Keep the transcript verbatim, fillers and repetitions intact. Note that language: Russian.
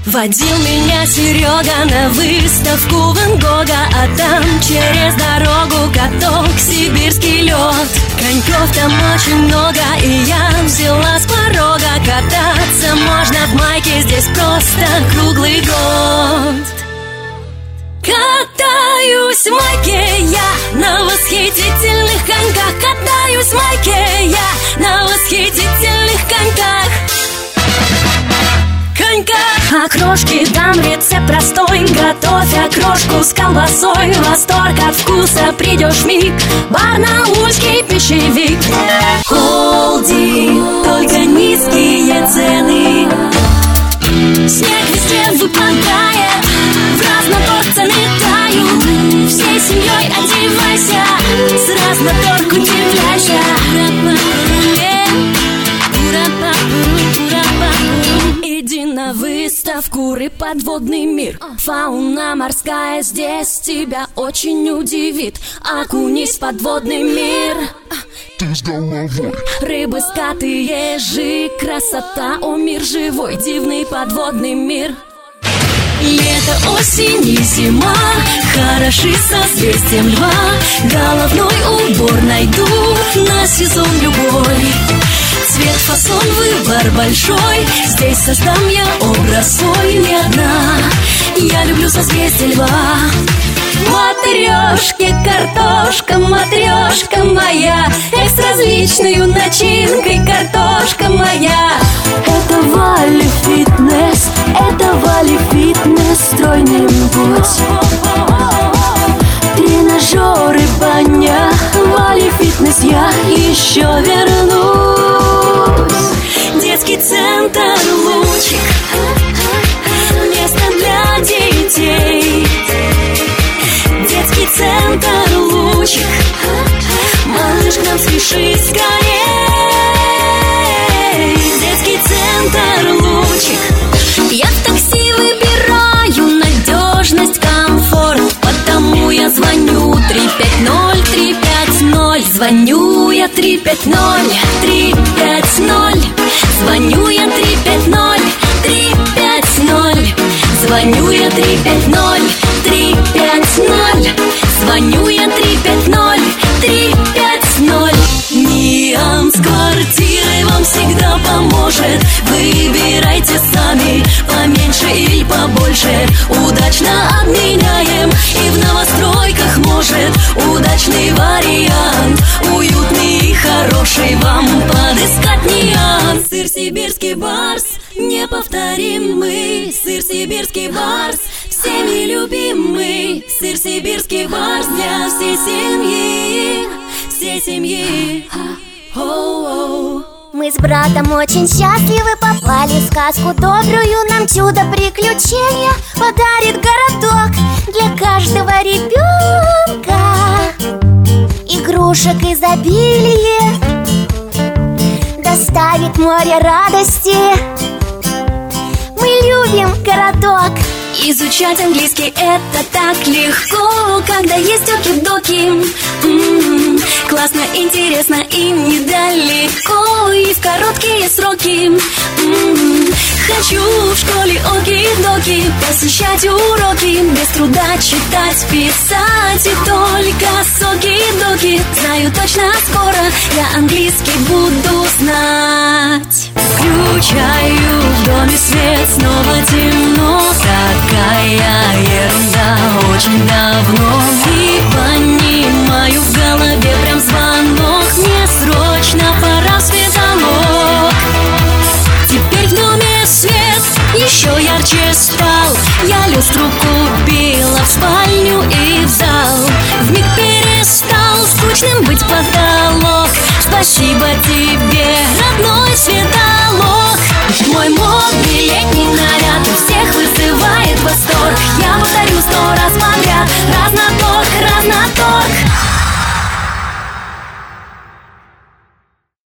Водил меня Серега на выставку Ван Гога, а там через дорогу каток, сибирский лед. Коньков там очень много, и я взяла с порога. Кататься можно в майке, здесь просто круглый год. Катаюсь в майке я на восхитительных коньках. Катаюсь в майке я на восхитительных коньках. Коньках. Окрошки, там рецепт простой. Готовь окрошку с колбасой. Восторг от вкуса, придешь миг. Барнаульский пищевик. Холдинг, только низкие цены. Снег везде выпадает, в разноторг цены тают. Всей семьей одевайся, с разноторг удивляйся. Иди на выставку «Рыб подводный мир». Фауна морская здесь тебя очень удивит. Окунись в подводный мир. Ты с головой. Рыбы, скаты, ежи, красота, о мир живой, дивный подводный мир. Лето, осень и зима хороши созвездием льва. Головной убор найду на сезон любой. Цвет, фасон, выбор большой. Здесь создам я образ свой не одна. Я люблю созвездие льва. Матрешки, картошка, матрешка моя, с различной начинкой картошка моя. Это Вали Фитнес, это Вали Фитнес, стройный путь. Тренажеры, баня, Вали Фитнес, я еще вернусь. Детский центр Лучик, место для детей. Детский центр Лучик, малыш, к нам спеши скорей. Детский центр Лучик. Я в такси выбираю надежность, комфорт, потому я звоню три пять ноль три пять ноль. Звоню я три пять ноль три пять ноль. Звоню я три пять ноль три пять ноль. Звоню я три пять ноль три пять ноль. Звоню я три пять ноль три пять ноль. Ниам с квартирой вам всегда поможет. Выбирайте сами, поменьше или побольше. Удачно обменяем, и в новостройках может удачный вариант, уютный и хороший вам подыскать Ниам. Сыр сибирский барс, неповторимый. Сыр сибирский барс, всеми любимый. Сыр сибирский барс для всей семьи, всей семьи. Оу-оу. Мы с братом очень счастливы, попали в сказку добрую. Нам чудо приключения подарит городок для каждого ребенка. Игрушек изобилие доставит море радости. Мы любим городок. Изучать английский это так легко, когда есть оки-доки. М-м-м, классно, интересно и недалеко, и в короткие сроки. М-м-м, хочу в школе оки-доки посещать уроки, без труда читать, писать, и только с оки-доки. Знаю точно, скоро я английский буду знать. Включаю в доме свет, снова темно. Такая ерунда очень давно. И понимаю, в голове прям звонок. Мне срочно пора в светозалог. Теперь в доме свет еще ярче стал. Я люстру купила в спальню и в зал. Вмиг перестал скучным быть потолок. Спасибо тебе,